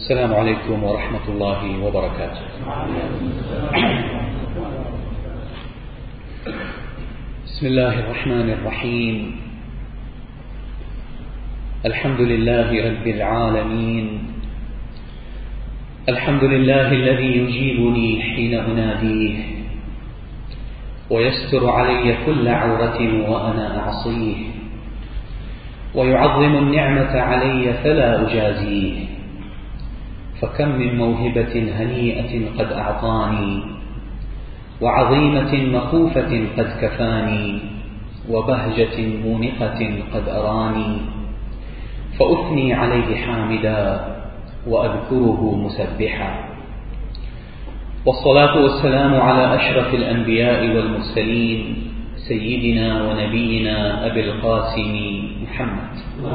السلام عليكم ورحمة الله وبركاته. بسم الله الرحمن الرحيم. الحمد لله رب العالمين. الحمد لله الذي يجيبني حين أناديه ويستر علي كل عورة وأنا أعصيه، ويعظم النعمة علي فلا أجازيه، فكم من موهبة هنيئة قد أعطاني، وعظيمة مخوفة قد كفاني، وبهجة مونقة قد أراني، فأثني عليه حامدا وأذكره مسبحا. والصلاة والسلام على أشرف الأنبياء والمرسلين سيدنا ونبينا أبي القاسم محمد،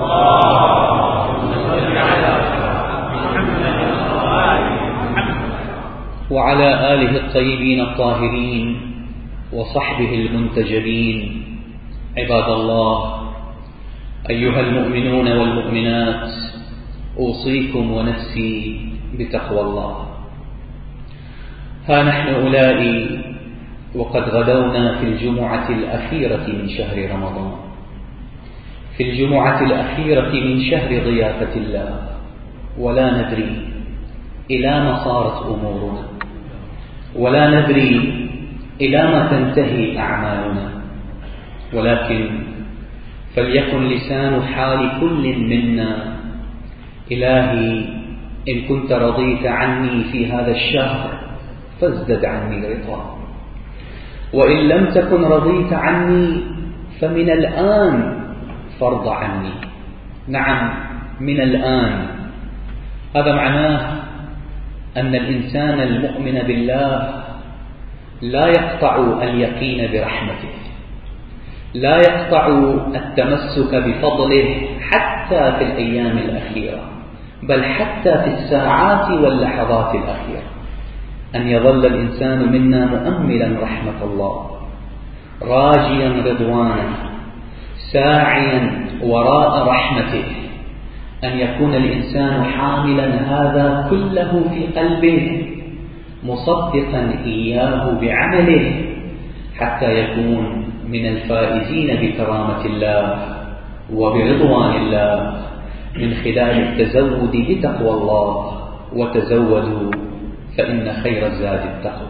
وعلى آله الطيبين الطاهرين وصحبه المنتجبين. عباد الله، أيها المؤمنون والمؤمنات، أوصيكم ونفسي بتقوى الله. ها نحن أولئك وقد غدونا في الجمعة الأخيرة من شهر رمضان، في الجمعة الأخيرة من شهر ضيافة الله، ولا ندري إلى ما صارت أمورنا، ولا ندري إلى ما تنتهي أعمالنا، ولكن فليكن لسان حال كل منا: إلهي إن كنت رضيت عني في هذا الشهر فازدد عني رضا، وإن لم تكن رضيت عني فمن الآن فارض عني. نعم، من الآن. هذا معناه أن الإنسان المؤمن بالله لا يقطع اليقين برحمته، لا يقطع التمسك بفضله حتى في الأيام الأخيرة، بل حتى في الساعات واللحظات الأخيرة، أن يظل الإنسان منا مؤملا رحمة الله، راجيا رضوانه، ساعيا وراء رحمته، أن يكون الإنسان حاملا هذا كله في قلبه، مصدقا إياه بعمله، حتى يكون من الفائزين بكرامة الله وبرضوان الله من خلال التزود بتقوى الله. وتزودوا فإن خير الزاد التقوى.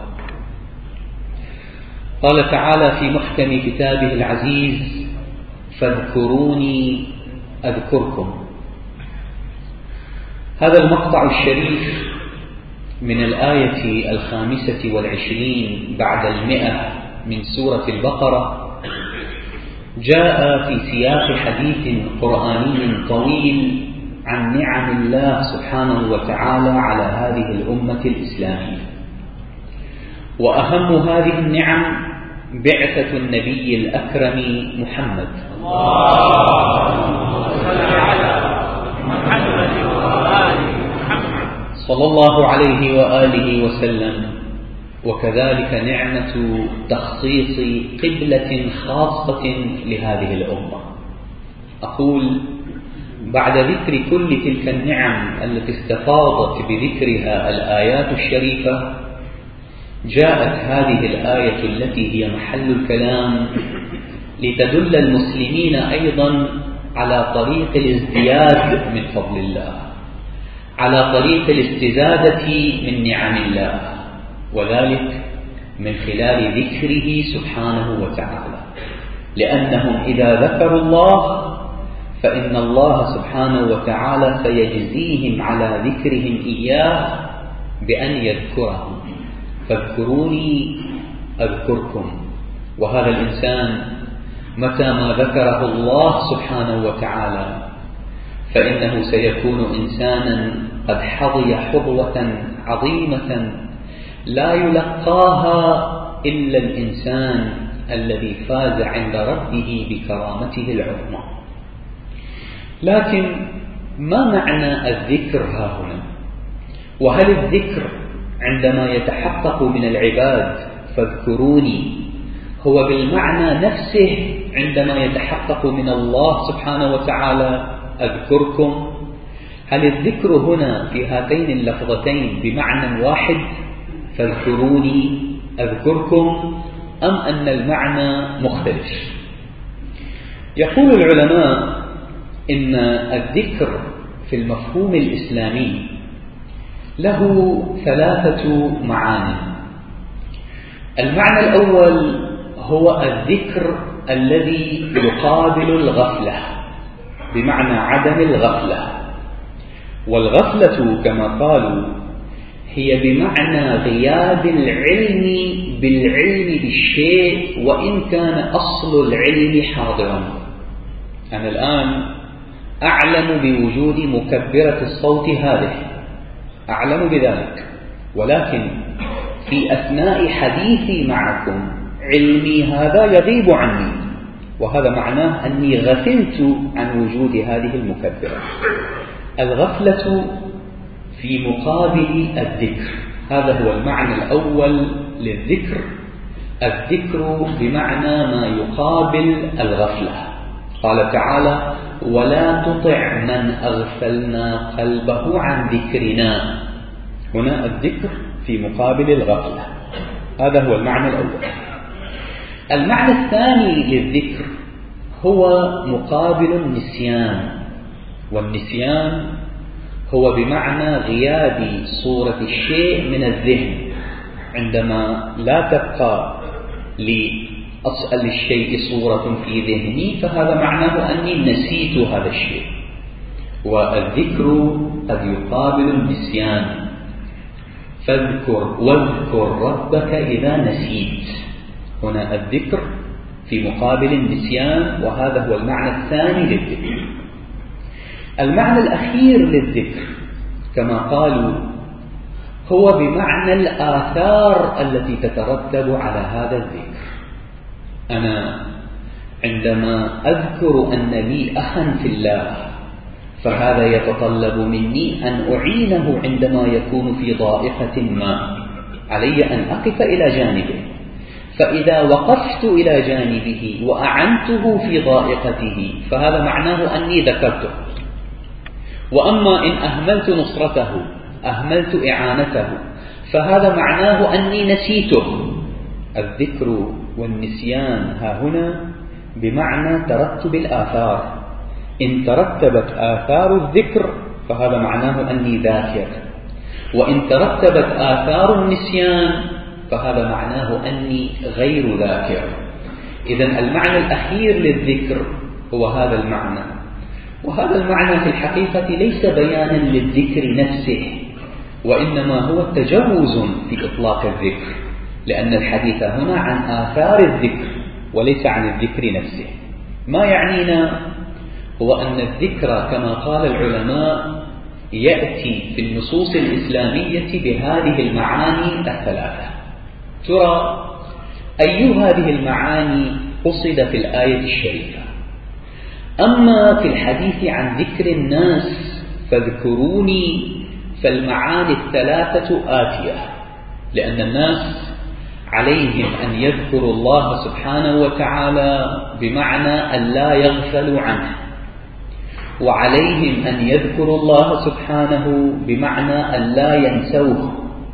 قال تعالى في محكم كتابه العزيز: فاذكروني أذكركم. هذا المقطع الشريف من الآية 25 بعد 100 من سورة البقرة جاء في سياق حديث قرآني طويل عن نعم الله سبحانه وتعالى على هذه الأمة الإسلامية. وأهم هذه النعم بعثة النبي الأكرم محمد صلى الله عليه وآله وسلم، وكذلك نعمة تخصيص قبلة خاصة لهذه الأمة. أقول بعد ذكر كل تلك النعم التي استفاضت بذكرها الآيات الشريفة، جاءت هذه الآية التي هي محل الكلام لتدل المسلمين أيضا على طريق الازدياد من فضل الله، على طريق الاستزادة من نعم الله، وذلك من خلال ذكره سبحانه وتعالى. لأنهم إذا ذكروا الله فإن الله سبحانه وتعالى سيجزيهم على ذكرهم إياه بأن يذكرهم. فاذكروني أذكركم. وهذا الإنسان متى ما ذكره الله سبحانه وتعالى فإنه سيكون إنسانا قد حظي حظوة عظيمة لا يلقاها إلا الإنسان الذي فاز عند ربه بكرامته العظمى. لكن ما معنى الذكر ها هنا؟ وهل الذكر عندما يتحقق من العباد فاذكروني هو بالمعنى نفسه عندما يتحقق من الله سبحانه وتعالى أذكركم؟ هل الذكر هنا في هاتين اللفظتين بمعنى واحد فاذكروني أذكركم، أم أن المعنى مختلف؟ يقول العلماء إن الذكر في المفهوم الإسلامي له 3 معاني. المعنى الأول هو الذكر الذي يقابل الغفلة، بمعنى عدم الغفلة. والغفلة كما قالوا هي بمعنى غياب العلم بالعلم بالشيء وإن كان أصل العلم حاضرا. أنا الآن أعلم بوجود مكبرة الصوت هذه، أعلم بذلك، ولكن في أثناء حديثي معكم علمي هذا يغيب عني، وهذا معناه أني غفلت عن وجود هذه المكبرة. الغفلة في مقابل الذكر، هذا هو المعنى الأول للذكر. الذكر بمعنى ما يقابل الغفلة. قال تعالى: ولا تطع من أغفلنا قلبه عن ذكرنا. هنا الذكر في مقابل الغفلة، هذا هو المعنى الأول. المعنى الثاني للذكر هو مقابل النسيان، والنسيان هو بمعنى غياب صورة الشيء من الذهن، عندما لا تبقى لأصل الشيء صورة في ذهني فهذا معناه أني نسيت هذا الشيء. والذكر قد يقابل النسيان، فاذكر واذكر ربك إذا نسيت. هنا الذكر في مقابل النسيان، وهذا هو المعنى الثاني للذكر. المعنى الأخير للذكر كما قالوا هو بمعنى الآثار التي تترتب على هذا الذكر. أنا عندما أذكر أن لي أخا في الله فهذا يتطلب مني أن أعينه عندما يكون في ضائقة ما، علي أن أقف إلى جانبه، فإذا وقفت إلى جانبه وأعنته في ضائقته فهذا معناه أني ذكرته. وأما إن أهملت نصرته، أهملت إعانته، فهذا معناه أني نسيته. الذكر والنسيان ها هنا بمعنى ترتب الآثار. إن ترتبت آثار الذكر فهذا معناه أني ذاكر، وإن ترتبت آثار النسيان فهذا معناه أني غير ذاكر. إذن المعنى الأخير للذكر هو هذا المعنى. وهذا المعنى في الحقيقة ليس بيانا للذكر نفسه، وإنما هو تجوز في إطلاق الذكر، لأن الحديث هنا عن آثار الذكر وليس عن الذكر نفسه. ما يعنينا هو أن الذكر كما قال العلماء يأتي في النصوص الإسلامية بهذه المعاني 3. ترى أي هذه المعاني قصد في الآية الشريفة؟ أما في الحديث عن ذكر الناس فاذكروني فالمعاني 3 آتية، لأن الناس عليهم أن يذكروا الله سبحانه وتعالى بمعنى أن لا يغفلوا عنه، وعليهم أن يذكروا الله سبحانه بمعنى أن لا ينسوه،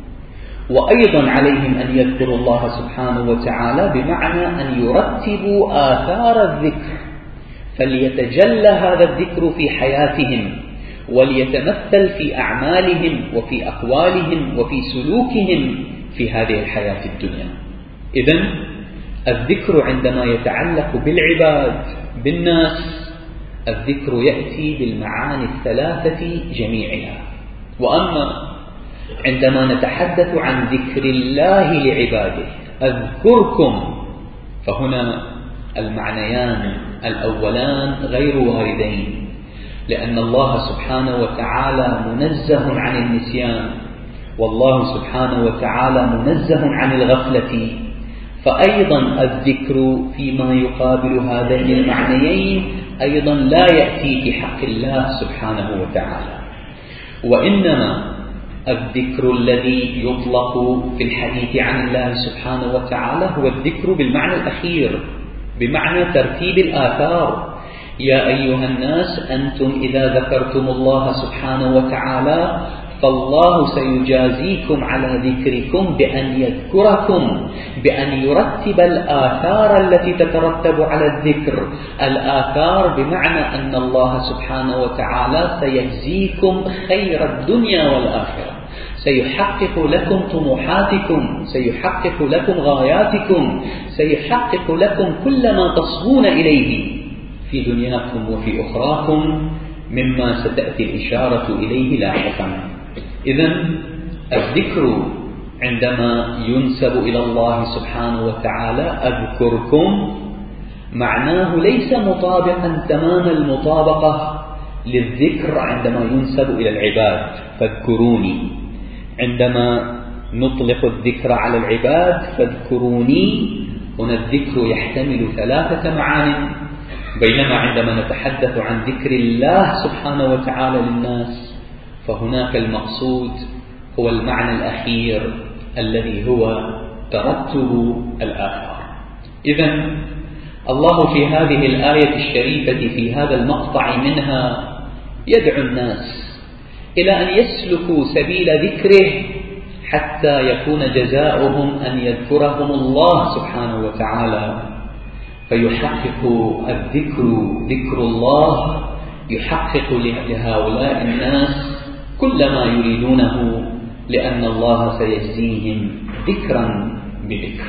وأيضا عليهم أن يذكروا الله سبحانه وتعالى بمعنى أن يرتبوا آثار الذكر، فليتجلى هذا الذكر في حياتهم وليتمثل في أعمالهم وفي أقوالهم وفي سلوكهم في هذه الحياة الدنيا. إذن الذكر عندما يتعلق بالعباد بالناس الذكر يأتي بالمعاني 3 جميعها. وأما عندما نتحدث عن ذكر الله لعباده أذكركم فهنا المعنيان الأولان غير واردين، لأن الله سبحانه وتعالى منزه عن النسيان، والله سبحانه وتعالى منزه عن الغفلة، فأيضا الذكر فيما يقابل هذين المعنيين أيضا لا يأتي في حق الله سبحانه وتعالى. وإنما الذكر الذي يطلق في الحديث عن الله سبحانه وتعالى هو الذكر بالمعنى الأخير، بمعنى ترتيب الآثار، يا أيها الناس أنتم إذا ذكرتم الله سبحانه وتعالى فالله سيجازيكم على ذكركم بأن يذكركم، بأن يرتب الآثار التي تترتب على الذكر. الآثار بمعنى أن الله سبحانه وتعالى سيجزيكم خير الدنيا والآخرة، سيحقق لكم طموحاتكم، سيحقق لكم غاياتكم، سيحقق لكم كل ما تصبون إليه في دنياكم وفي أخراكم، مما ستأتي الإشارة إليه لاحقا. إذن الذكر عندما ينسب إلى الله سبحانه وتعالى أذكركم معناه ليس مطابقا تمام المطابقة للذكر عندما ينسب إلى العباد فاذكروني. عندما نطلق الذكر على العباد فاذكروني، هنا الذكر يحتمل 3 معان، بينما عندما نتحدث عن ذكر الله سبحانه وتعالى للناس فهناك المقصود هو المعنى الأخير الذي هو ترتب الآثار. إذن الله في هذه الآية الشريفة في هذا المقطع منها يدعو الناس إلى أن يسلكوا سبيل ذكره حتى يكون جزاؤهم أن يذكرهم الله سبحانه وتعالى، فيحقق الذكر، ذكر الله يحقق لهؤلاء الناس كل ما يريدونه، لأن الله سيجزيهم ذكرا بذكر.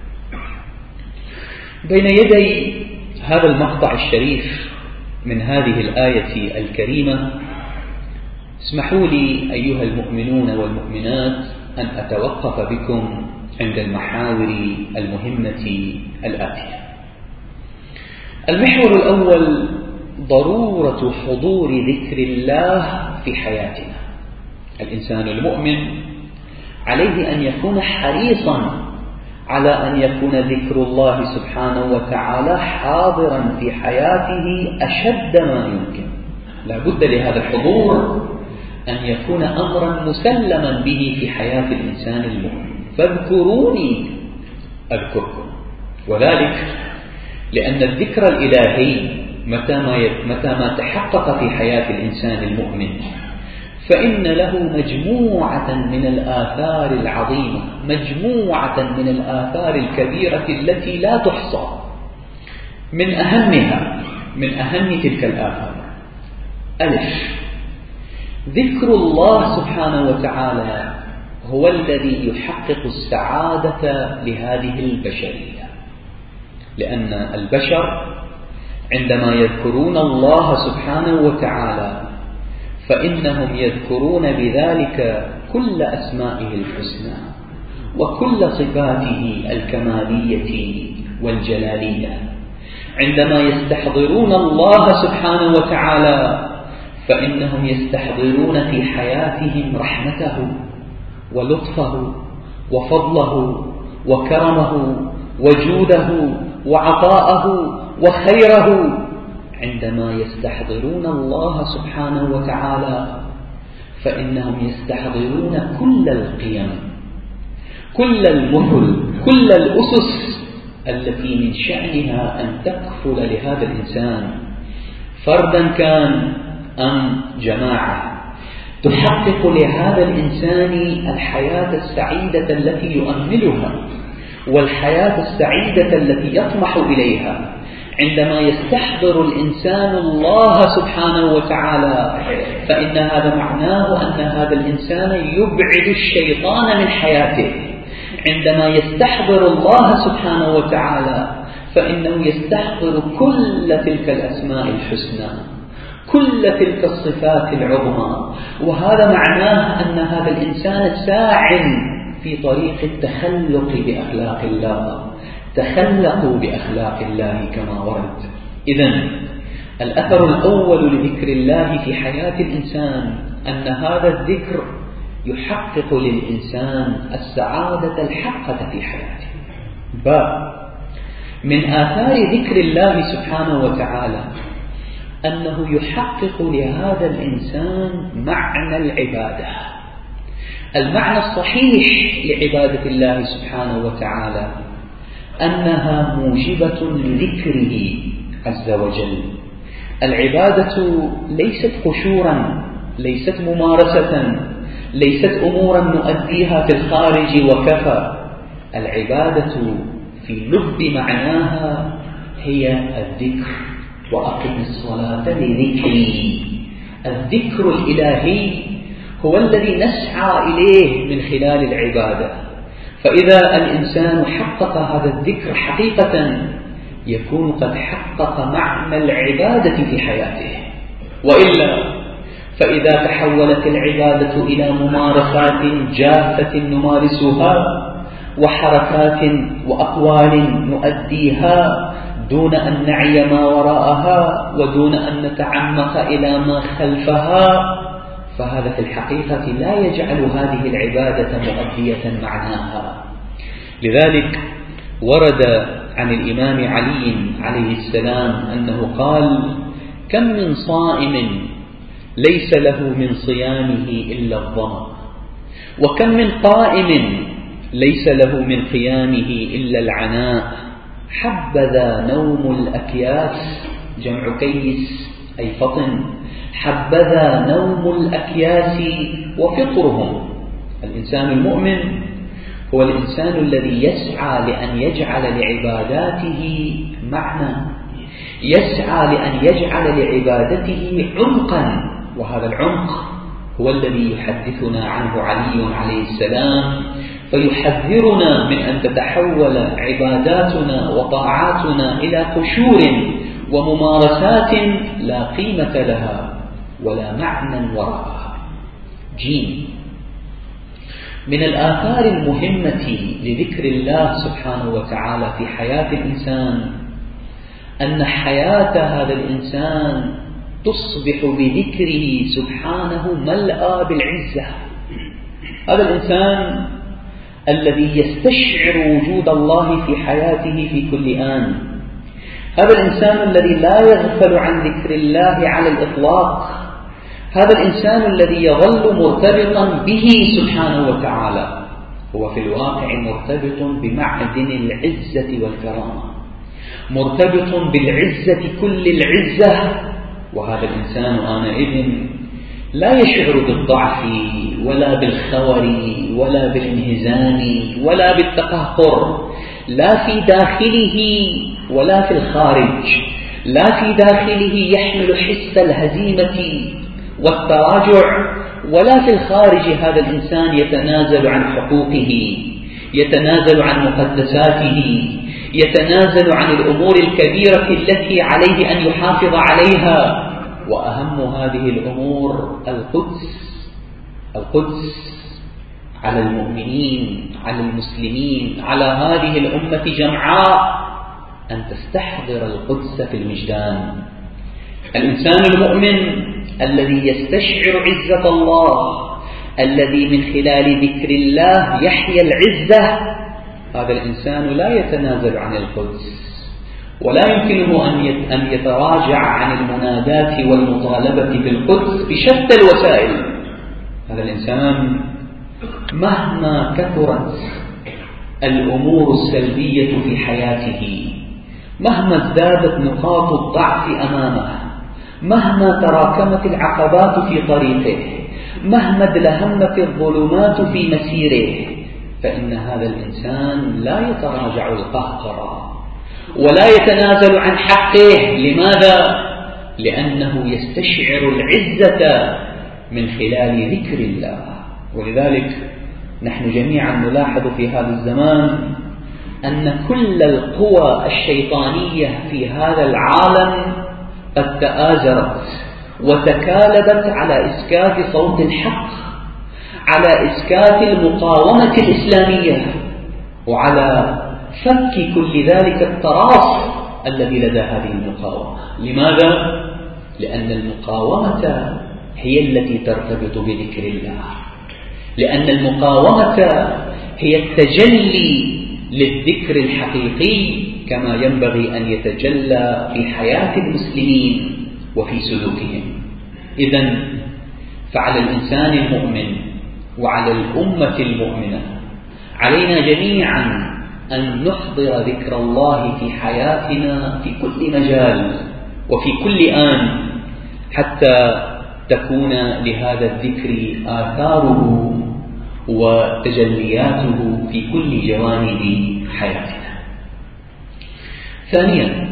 بين يدي هذا المقطع الشريف من هذه الآية الكريمة اسمحوا لي أيها المؤمنون والمؤمنات أن أتوقف بكم عند المحاور المهمة الآتية. المحور الأول ضرورة حضور ذكر الله في حياتنا. الإنسان المؤمن عليه أن يكون حريصا على أن يكون ذكر الله سبحانه وتعالى حاضرا في حياته أشد ما يمكن. لا بد لهذا الحضور أن يكون أمرا مسلما به في حياة الإنسان المؤمن. فاذكروني أذكركم، وذلك لأن الذكر الإلهي متى ما تحقق في حياة الإنسان المؤمن فإن له مجموعة من الآثار العظيمة، مجموعة من الآثار الكبيرة التي لا تحصى. من أهم تلك الآثار: ذكر الله سبحانه وتعالى هو الذي يحقق السعادة لهذه البشرية، لأن البشر عندما يذكرون الله سبحانه وتعالى فإنهم يذكرون بذلك كل أسمائه الحسنى وكل صفاته الكمالية والجلالية. عندما يستحضرون الله سبحانه وتعالى فإنهم يستحضرون في حياتهم رحمته ولطفه وفضله وكرمه وجوده وعطاءه وخيره. عندما يستحضرون الله سبحانه وتعالى فإنهم يستحضرون كل القيم، كل المثل، كل الأسس التي من شأنها أن تكفل لهذا الإنسان فردا كان أم جماعة، تحقق لهذا الإنسان الحياة السعيدة التي يؤملها والحياة السعيدة التي يطمح إليها. عندما يستحضر الإنسان الله سبحانه وتعالى فإن هذا معناه أن هذا الإنسان يبعد الشيطان من حياته. عندما يستحضر الله سبحانه وتعالى فإنه يستحضر كل تلك الأسماء الحسنى، كل تلك الصفات العظمى، وهذا معناه أن هذا الإنسان ساع في طريق التخلق بأخلاق الله. تخلقوا بأخلاق الله كما ورد. إذن الأثر الأول لذكر الله في حياة الإنسان أن هذا الذكر يحقق للإنسان السعادة الحقة في حياته. من آثار ذكر الله سبحانه وتعالى أنه يحقق لهذا الإنسان معنى العبادة، المعنى الصحيح لعبادة الله سبحانه وتعالى، أنها موجبة لذكره عز وجل، العبادة ليست قشورا، ليست ممارسة، ليست أمورا نؤديها في الخارج وكفى. العبادة في لب معناها هي الذكر، وأقم الصلاة لذكري. الذكر الإلهي هو الذي نسعى إليه من خلال العبادة. فإذا الإنسان حقق هذا الذكر حقيقة يكون قد حقق معنى العبادة في حياته. وإلا فإذا تحولت العبادة إلى ممارسات جافة نمارسها وحركات وأقوال نؤديها دون أن نعي ما وراءها ودون أن نتعمق إلى ما خلفها، فهذا في الحقيقة لا يجعل هذه العبادة مؤدية معناها. لذلك ورد عن الإمام علي عليه السلام أنه قال: كم من صائم ليس له من صيامه إلا الظمأ، وكم من قائم ليس له من قيامه إلا العناء، حبذا نوم الأكياس، جمع كيس أي فطن، حبذا نوم الأكياس وفطرهم. الإنسان المؤمن هو الإنسان الذي يسعى لأن يجعل لعباداته معنى، يسعى لأن يجعل لعبادته عمقا، وهذا العمق هو الذي يحدثنا عنه علي عليه السلام، فيحذرنا من أن تتحول عباداتنا وطاعاتنا إلى قشور وممارسات لا قيمة لها ولا معنى وراءها. جيم: من الآثار المهمة لذكر الله سبحانه وتعالى في حياة الإنسان أن حياة هذا الإنسان تصبح بذكره سبحانه ملأى بالعزة. هذا الإنسان الذي يستشعر وجود الله في حياته في كل آن، هذا الإنسان الذي لا يغفل عن ذكر الله على الإطلاق، هذا الإنسان الذي يظل مرتبطا به سبحانه وتعالى، هو في الواقع مرتبط بمعدن العزة والكرامة، مرتبط بالعزة كل العزة. وهذا الإنسان آنئذ لا يشعر بالضعف ولا بالخور ولا بالانهزام ولا بالتقهقر، لا في داخله ولا في الخارج. لا في داخله يحمل حس الهزيمة والتراجع، ولا في الخارج هذا الإنسان يتنازل عن حقوقه، يتنازل عن مقدساته، يتنازل عن الأمور الكبيرة التي عليه أن يحافظ عليها. وأهم هذه الأمور القدس على المؤمنين، على المسلمين، على هذه الأمة جمعاء، أن تستحضر القدس في الوجدان. الإنسان المؤمن الذي يستشعر عزة الله، الذي من خلال ذكر الله يحيا العزة، هذا الإنسان لا يتنازل عن القدس، ولا يمكنه أن يتراجع عن المنادات والمطالبة بالقدس بشتى الوسائل. هذا الإنسان مهما كثرت الأمور السلبية في حياته، مهما ازدادت نقاط الضعف أمامه، مهما تراكمت العقبات في طريقه، مهما ادلهمت الظلمات في مسيره، فإن هذا الإنسان لا يتراجع القهقرة ولا يتنازل عن حقه. لماذا؟ لأنه يستشعر العزة من خلال ذكر الله. ولذلك نحن جميعا نلاحظ في هذا الزمان أن كل القوى الشيطانية في هذا العالم قد تآزرت وتكالبت على إسكات صوت الحق، على إسكات المقاومة الإسلامية، وعلى فك كل ذلك التراص الذي لدى هذه المقاومة. لماذا؟ لأن المقاومة هي التي ترتبط بذكر الله، لأن المقاومة هي التجلي للذكر الحقيقي كما ينبغي أن يتجلى في حياة المسلمين وفي سلوكهم. إذن فعلى الإنسان المؤمن وعلى الأمة المؤمنة علينا جميعا أن نحضر ذكر الله في حياتنا في كل مجال، وفي كل آن حتى تكون لهذا الذكر آثاره وتجلياته في كل جوانب حياتنا. ثانيا،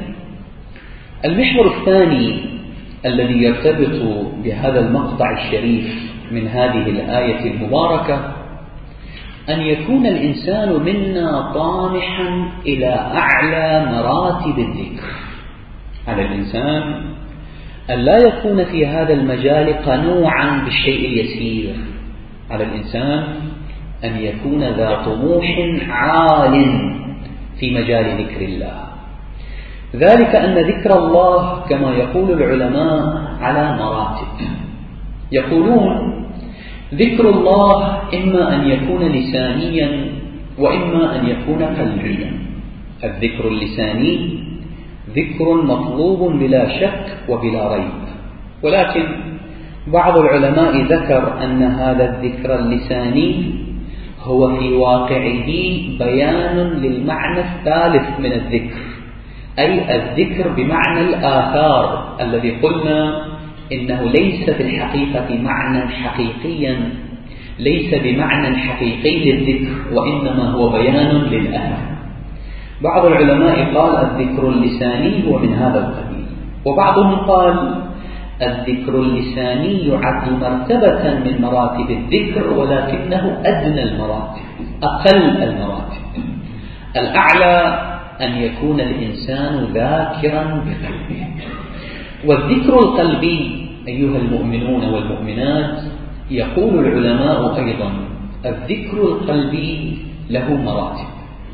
المحور الثاني الذي يرتبط بهذا المقطع الشريف من هذه الآية المباركة أن يكون الإنسان منا طامحا إلى أعلى مراتب الذكر. على الإنسان أن لا يكون في هذا المجال قنوعا بالشيء اليسير. على الإنسان أن يكون ذا طموح عال في مجال ذكر الله. ذلك أن ذكر الله كما يقول العلماء على مراتب. يقولون ذكر الله إما أن يكون لسانيا وإما أن يكون قلبيا. الذكر اللساني ذكر مطلوب بلا شك وبلا ريب، ولكن بعض العلماء ذكر أن هذا الذكر اللساني هو في واقعه بيان للمعنى الثالث من الذكر، أي الذكر بمعنى الآثار الذي قلنا إنه ليس في الحقيقة معنى حقيقيا، ليس بمعنى حقيقي للذكر، وإنما هو بيان للأثر. بعض العلماء قال الذكر اللساني هو من هذا القبيل، وبعضهم قال الذكر اللساني يعد مرتبة من مراتب الذكر، ولكنه أدنى المراتب، أقل المراتب. الأعلى أن يكون الإنسان ذاكرا بقلبه. والذكر القلبي أيها المؤمنون والمؤمنات، يقول العلماء أيضا الذكر القلبي له مراتب.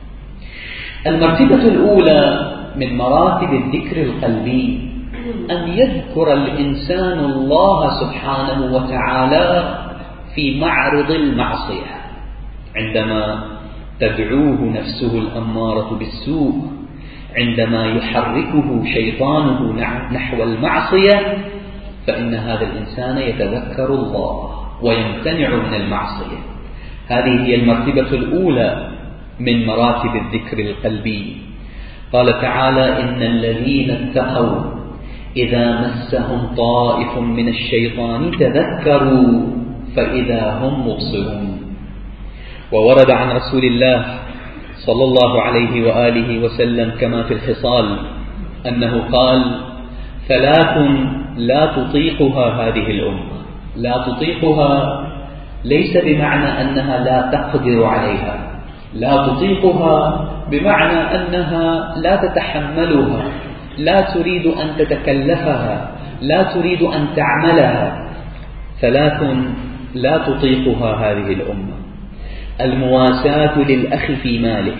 المرتبة الأولى من مراتب الذكر القلبي أن يذكر الإنسان الله سبحانه وتعالى في معرض المعصية، عندما تدعوه نفسه الأمارة بالسوء، عندما يحركه شيطانه نحو المعصية، فإن هذا الإنسان يتذكر الله ويمتنع من المعصية. هذه هي المرتبة الأولى من مراتب الذكر القلبي. قال تعالى إن الذين اتقوا إذا مسهم طائف من الشيطان تذكروا فإذا هم مبصرون. وورد عن رسول الله صلى الله عليه وآله وسلم كما في الخصال أنه قال ثلاث لا تطيقها هذه الأمة. لا تطيقها ليس بمعنى أنها لا تقدر عليها، لا تطيقها بمعنى أنها لا تتحملها، لا تريد أن تتكلفها، لا تريد أن تعملها. ثلاث لا تطيقها هذه الأمة: المواساة للأخ في ماله،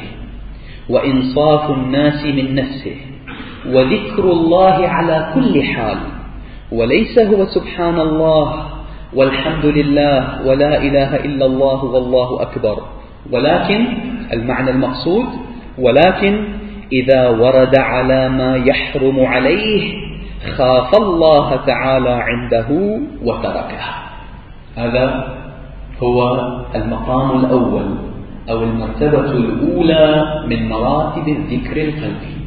وإنصاف الناس من نفسه، وذكر الله على كل حال. وليس هو سبحان الله والحمد لله ولا إله إلا الله والله أكبر، ولكن المعنى المقصود ولكن إذا ورد على ما يحرم عليه خاف الله تعالى عنده وتركه. هذا هو المقام الأول أو المرتبة الأولى من مراتب الذكر القلبي.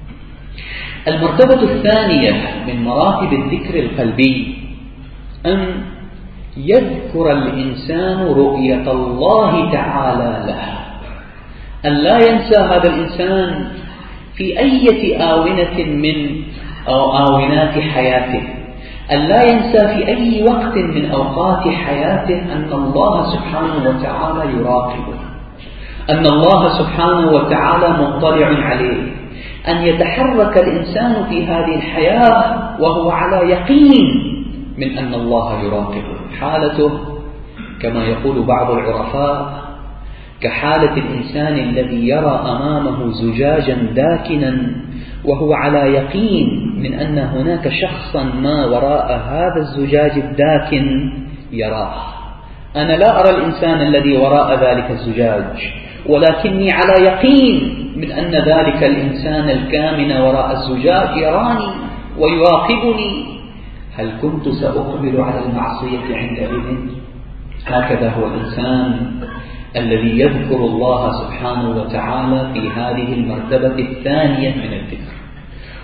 المرتبة الثانية من مراتب الذكر القلبي أن يذكر الإنسان رؤية الله تعالى له، أن لا ينسى هذا الإنسان في أي آونة من آونات حياته، أن لا ينسى في أي وقت من أوقات حياته أن الله سبحانه وتعالى يراقبه، أن الله سبحانه وتعالى مطلع عليه، أن يتحرك الإنسان في هذه الحياة وهو على يقين من أن الله يراقبه. حالته كما يقول بعض العرفاء كحالة الإنسان الذي يرى أمامه زجاجا داكنا وهو على يقين من أن هناك شخصا ما وراء هذا الزجاج الداكن يراه. أنا لا أرى الإنسان الذي وراء ذلك الزجاج، ولكني على يقين من أن ذلك الإنسان الكامن وراء الزجاج يراني ويراقبني. هل كنت سأقبل على المعصية عندئذ؟ هكذا هو الإنسان الذي يذكر الله سبحانه وتعالى في هذه المرتبة الثانية من الذكر.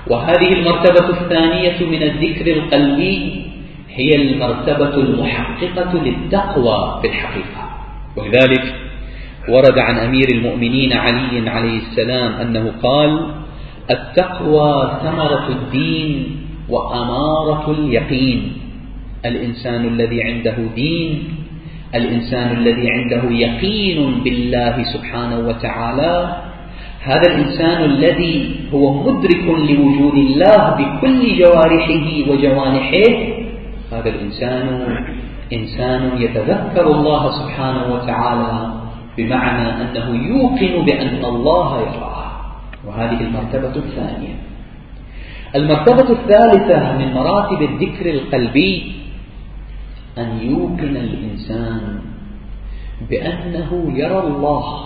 وهذه المرتبة الثانية من الذكر القلبي هي المرتبة المحققة للتقوى في الحقيقة. ولذلك ورد عن أمير المؤمنين علي عليه السلام أنه قال: التقوى ثمرة الدين وأمارة اليقين. الإنسان الذي عنده دين، الإنسان الذي عنده يقين بالله سبحانه وتعالى، هذا الإنسان الذي هو مدرك لوجود الله بكل جوارحه وجوانحه، هذا الإنسان إنسان يتذكر الله سبحانه وتعالى، بمعنى أنه يوقن بأن الله يراه. وهذه المرتبة الثانية. المرتبة الثالثة من مراتب الذكر القلبي أن يوقن الإنسان بأنه يرى الله.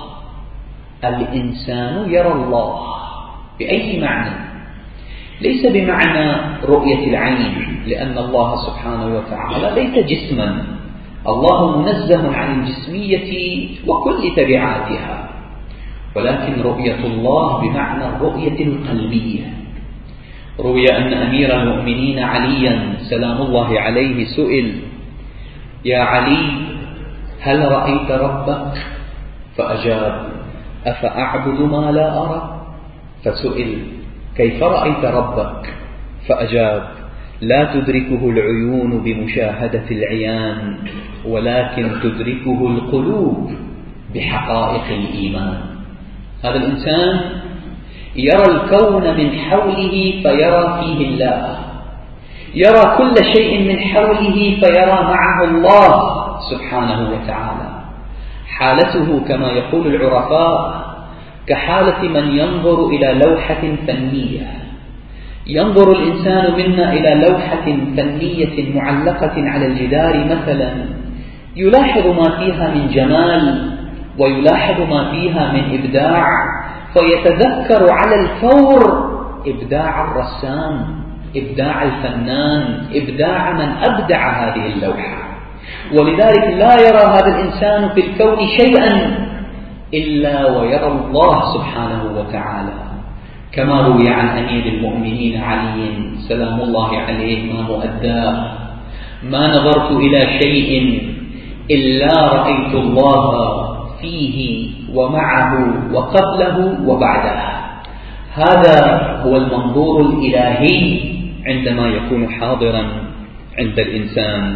الإنسان يرى الله بأي معنى؟ ليس بمعنى رؤية العين، لأن الله سبحانه وتعالى ليس جسما، الله منزه عن الجسمية وكل تبعاتها، ولكن رؤية الله بمعنى الرؤية القلبية. روي أن أمير المؤمنين عليا سلام الله عليه سئل: يا علي، هل رأيت ربك؟ فأجاب: أفأعبد ما لا أرى؟ فسئل: كيف رأيت ربك؟ فأجاب: لا تدركه العيون بمشاهدة العيان، ولكن تدركه القلوب بحقائق الإيمان. هذا الإنسان يرى الكون من حوله فيرى فيه الله، يرى كل شيء من حوله فيرى معه الله سبحانه وتعالى. حالته كما يقول العرفاء كحالة من ينظر إلى لوحة فنية. ينظر الإنسان منا إلى لوحة فنية معلقة على الجدار مثلا، يلاحظ ما فيها من جمال ويلاحظ ما فيها من إبداع، فيتذكر على الفور إبداع الرسام، إبداع الفنان، إبداع من أبدع هذه اللوحة. ولذلك لا يرى هذا الإنسان في الكون شيئا إلا ويرى الله سبحانه وتعالى، كما روي عن أمير المؤمنين علي سلام الله عليه: ما مؤداه، ما نظرت إلى شيء إلا رأيت الله فيه ومعه وقبله وبعده. هذا هو المنظور الإلهي عندما يكون حاضرا عند الإنسان،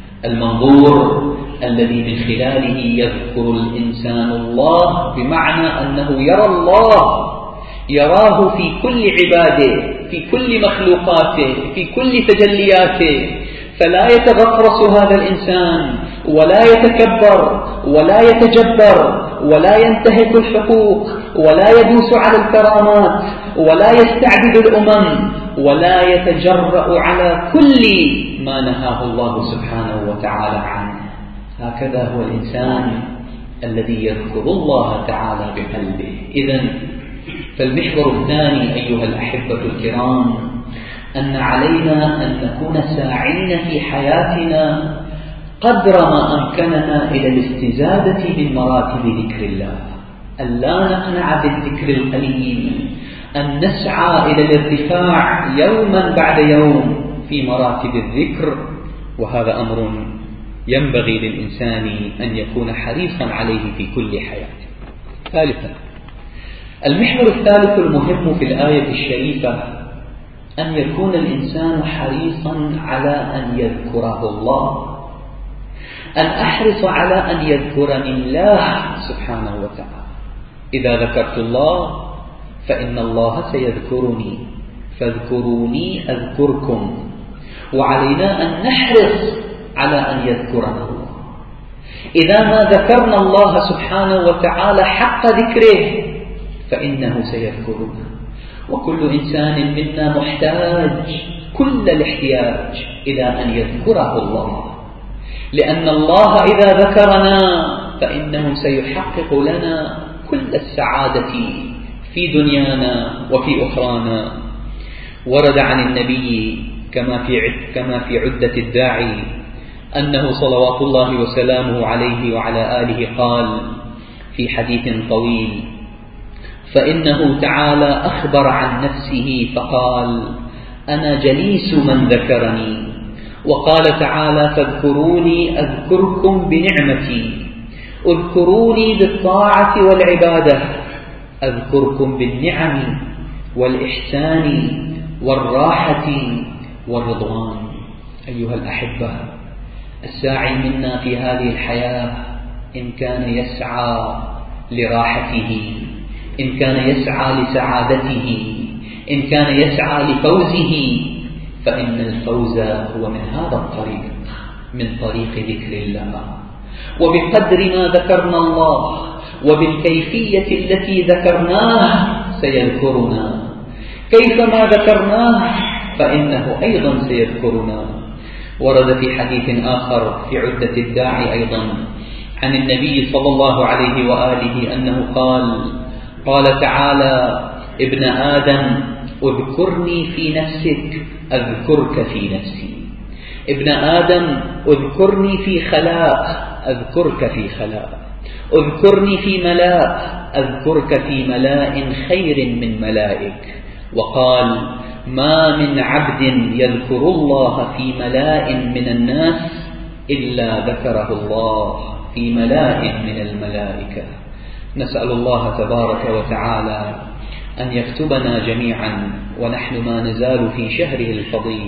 المنظور الذي من خلاله يذكر الإنسان الله، بمعنى أنه يرى الله، يراه في كل عباده، في كل مخلوقاته، في كل تجلياته، فلا يتغطرس هذا الإنسان ولا يتكبر ولا يتجبر ولا ينتهك الحقوق ولا يدوس على الكرامات ولا يستعبد الأمم ولا يتجرأ على كل ما نهاه الله سبحانه وتعالى عنه. هكذا هو الإنسان الذي يذكر الله تعالى بقلبه. إذن فالمحور الثاني أيها الأحبة الكرام أن علينا أن نكون ساعين في حياتنا قدر ما أمكننا إلى الاستزادة من مراتب ذكر الله، أن لا نقنع بالذكر القليل، أن نسعى إلى الارتفاع يوما بعد يوم في مراتب الذكر، وهذا أمر ينبغي للإنسان أن يكون حريصا عليه في كل حياته. ثالثا، المحور الثالث المهم في الآية الشريفة أن يكون الإنسان حريصا على أن يذكره الله، أن أحرص على أن يذكرني الله سبحانه وتعالى. إذا ذكرت الله فإن الله سيذكرني، فاذكروني أذكركم. وعلينا أن نحرص على أن يذكرنا الله. إذا ما ذكرنا الله سبحانه وتعالى حق ذكره فإنه سيذكرنا. وكل إنسان منا محتاج كل الاحتياج إلى أن يذكره الله، لأن الله إذا ذكرنا فإنه سيحقق لنا كل السعادة في دنيانا وفي أخرانا. ورد عن النبي كما في عدة الداعي أنه صلوات الله وسلامه عليه وعلى آله قال في حديث طويل: فإنه تعالى أخبر عن نفسه فقال: أنا جليس من ذكرني. وقال تعالى: فاذكروني أذكركم بنعمتي، اذكروني بالطاعة والعبادة، أذكركم بالنعم والإحسان والراحة والرضوان. أيها الأحبة، الساعي منا في هذه الحياة إن كان يسعى لراحته، إن كان يسعى لسعادته، إن كان يسعى لفوزه، فإن الفوز هو من هذا الطريق، من طريق ذكر الله. وبقدر ما ذكرنا الله وبالكيفية التي ذكرناه سيذكرنا، كيفما ذكرناه فإنه أيضا سيذكرنا. ورد في حديث آخر في عدة الداعي أيضا عن النبي صلى الله عليه وآله أنه قال تعالى: ابن آدم اذكرني في نفسك أذكرك في نفسي، ابن آدم اذكرني في خلاء أذكرك في خلاء، اذكرني في ملاء أذكرك في ملاء خير من ملائك. وقال: ما من عبد يذكر الله في ملاء من الناس إلا ذكره الله في ملاء من الملائكة. نسأل الله تبارك وتعالى أن يكتبنا جميعا ونحن ما نزال في شهره الفضيل،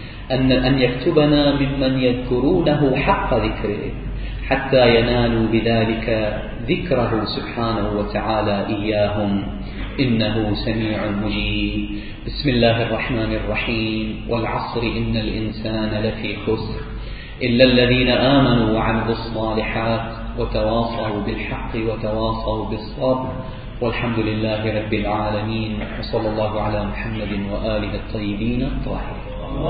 أن يكتبنا ممن يذكرونه حق ذكره، حتى ينالوا بذلك ذكره سبحانه وتعالى إياهم، إنه سميع مجيب. بسم الله الرحمن الرحيم. والعصر إن الإنسان لفي خسر إلا الذين آمنوا وعملوا الصالحات وتواصوا بالحق وتواصوا بالصبر، والحمد لله رب العالمين، وصلى الله على محمد وآله الطيبين الطاهرين.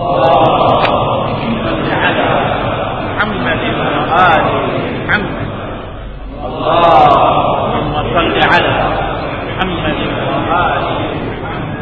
محمد وآل محمد. اللهم صل على محمد وآل محمد.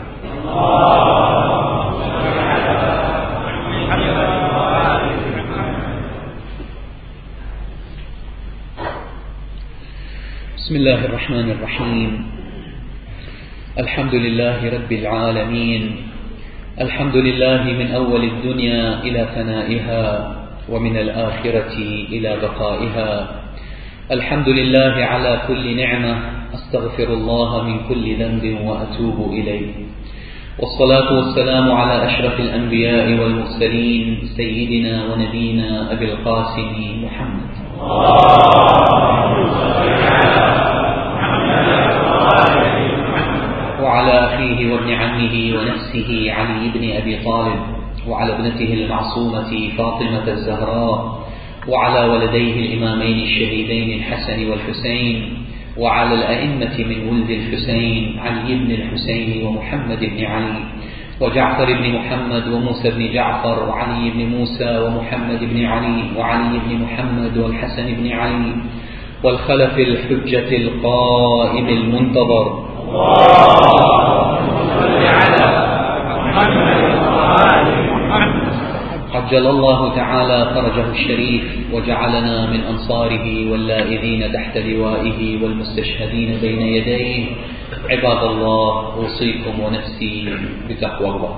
بسم الله الرحمن الرحيم. الحمد لله رب العالمين، الحمد لله من أول الدنيا إلى فنائها ومن الآخرة إلى بقائها. الحمد لله على كل نعمة، أستغفر الله من كل ذنب وأتوب إليه. والصلاة والسلام على أشرف الأنبياء والمرسلين سيدنا ونبينا أبي القاسم محمد وعلى أخيه وابن عمه ونفسه علي بن أبي طالب، وعلى ابنته المعصومة فاطمة الزهراء، وعلى ولديه الإمامين الشهيدين الحسن والحسين، وعلى الأئمة من ولد الحسين علي بن الحسين ومحمد بن علي وجعفر بن محمد وموسى بن جعفر وعلي بن موسى ومحمد بن علي وعلي بن محمد والحسن بن علي والخلف الحجة القائم المنتظر. عجل الله تعالى فرجه الشريف وجعلنا من أنصاره واللائذين تحت لوائه والمستشهدين بين يديه. عباد الله، أوصيكم ونفسي بتقوى الله.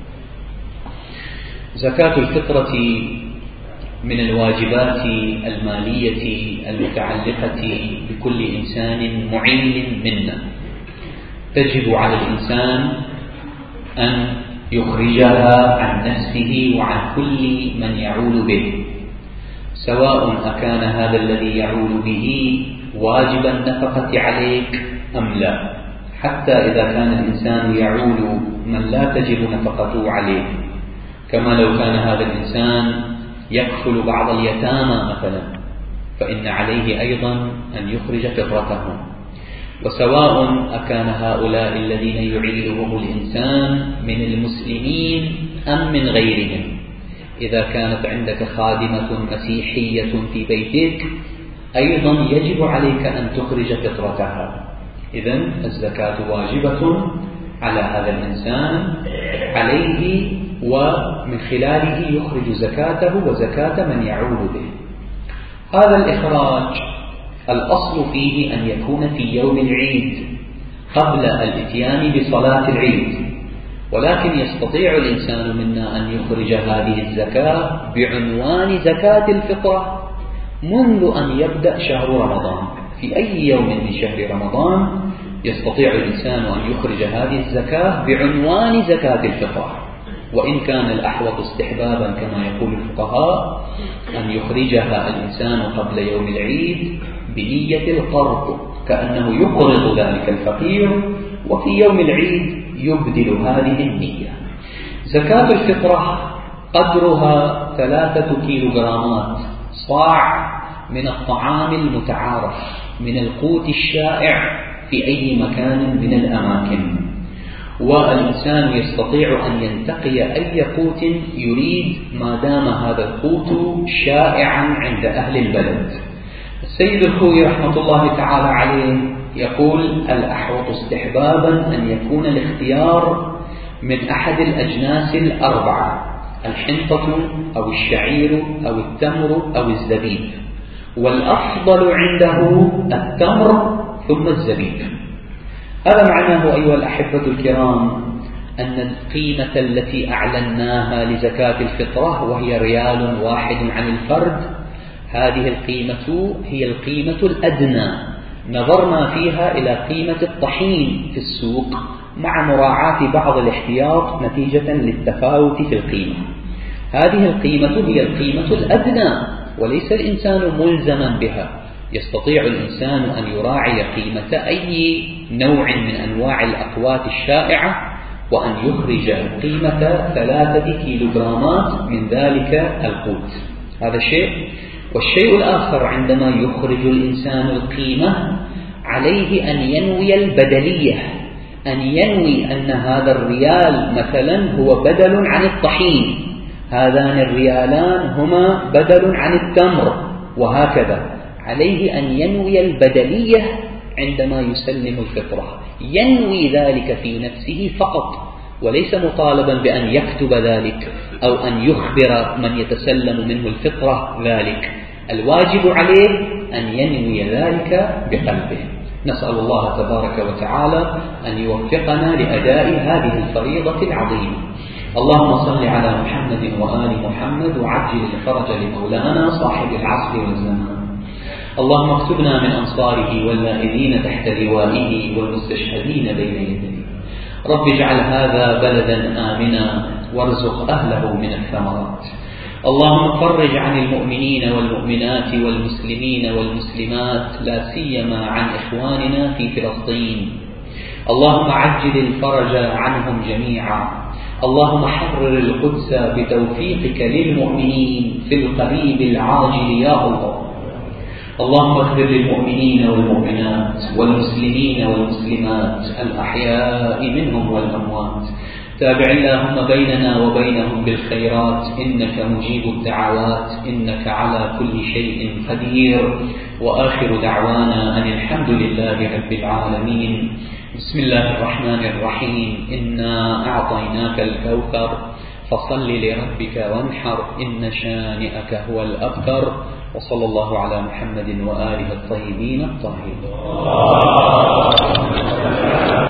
زكاة الفطرة من الواجبات المالية المتعلقة بكل إنسان معين منا، تجب على الإنسان أن يخرجها عن نفسه وعن كل من يعول به، سواء أكان هذا الذي يعول به واجب النفقة عليك أم لا، حتى إذا كان الإنسان يعول من لا تجب نفقته عليه، كما لو كان هذا الإنسان يكفل بعض اليتامى مثلا، فإن عليه أيضا أن يخرج فطرتهم. وسواء أكان هؤلاء الذين يعيلهم الإنسان من المسلمين أم من غيرهم، إذا كانت عندك خادمة مسيحية في بيتك أيضا يجب عليك أن تخرج فطرتها. إذن الزكاة واجبة على هذا الإنسان، عليه ومن خلاله يخرج زكاته وزكاة من يعول به. هذا الإخراج الأصل فيه أن يكون في يوم العيد، قبل الإتيان بصلاة العيد، ولكن يستطيع الإنسان منا أن يخرج هذه الزكاة بعنوان زكاة الفطرة منذ أن يبدأ شهر رمضان. في أي يوم من شهر رمضان يستطيع الإنسان أن يخرج هذه الزكاة بعنوان زكاة الفطرة، وإن كان الأحوط استحبابا كما يقول الفقهاء أن يخرجها الإنسان قبل يوم العيد بنية القرض، كأنه يقرض ذلك الفقير وفي يوم العيد يبدل هذه النية. زكاة الفطرة قدرها 3 كيلوغرامات، صاع من الطعام المتعارف من القوت الشائع في أي مكان من الأماكن، والإنسان يستطيع أن ينتقي أي قوت يريد ما دام هذا القوت شائعا عند أهل البلد. السيد الخوي رحمة الله تعالى عليه يقول الأحوط استحبابا أن يكون الاختيار من أحد الأجناس ال4: الحنطة أو الشعير أو التمر أو الزبيب، والأفضل عنده التمر ثم الزبيب. هذا معناه أيها الأحبة الكرام أن القيمة التي أعلناها لزكاة الفطرة وهي 1 ريال عن الفرد، هذه القيمة هي القيمة الأدنى، نظرنا فيها إلى قيمة الطحين في السوق مع مراعاة بعض الاحتياط نتيجة للتفاوت في القيمة. هذه القيمة هي القيمة الأدنى وليس الإنسان ملزما بها، يستطيع الإنسان أن يراعي قيمة أي نوع من أنواع الأقوات الشائعة وأن يخرج قيمة 3 كيلوغرامات من ذلك القوت. هذا شيء. والشيء الآخر عندما يخرج الإنسان القيمة عليه أن ينوي البدلية، أن ينوي أن هذا الريال مثلا هو بدل عن الطحين، هذان الريالان هما بدل عن التمر، وهكذا. عليه أن ينوي البدلية عندما يسلم الفطرة، ينوي ذلك في نفسه فقط، وليس مطالبا بأن يكتب ذلك أو أن يخبر من يتسلم منه الفطرة ذلك. الواجب عليه أن ينوي ذلك بقلبه. نسأل الله تبارك وتعالى أن يوفقنا لأداء هذه الفريضة العظيمة. اللهم صل على محمد وآل محمد وعجل الفرج لمولانا صاحب العصر والزمان. اللهم اكتبنا من أنصاره والنائبين تحت لوائه والمستشهدين بين يديه. رب اجعل هذا بلدا آمنا وارزق أهله من الثمرات. اللهم فرج عن المؤمنين والمؤمنات والمسلمين والمسلمات، لا سيما عن إخواننا في فلسطين. اللهم عجل الفرج عنهم جميعا. اللهم حرر القدس بتوفيقك للمؤمنين في القريب العاجل يا الله. اللهم اغفر للمؤمنين والمؤمنات والمسلمين والمسلمات الأحياء منهم والأموات. تابع اللهم بيننا وبينهم بالخيرات، إنك مجيب الدعوات، إنك على كل شيء قدير. وآخر دعوانا أن الحمد لله رب العالمين. بسم الله الرحمن الرحيم. إنا أعطيناك الكوثر فصل لربك وانحر، إن شانئك هو الأبتر. وصلى الله على محمد وآله الطيبين الطاهرين.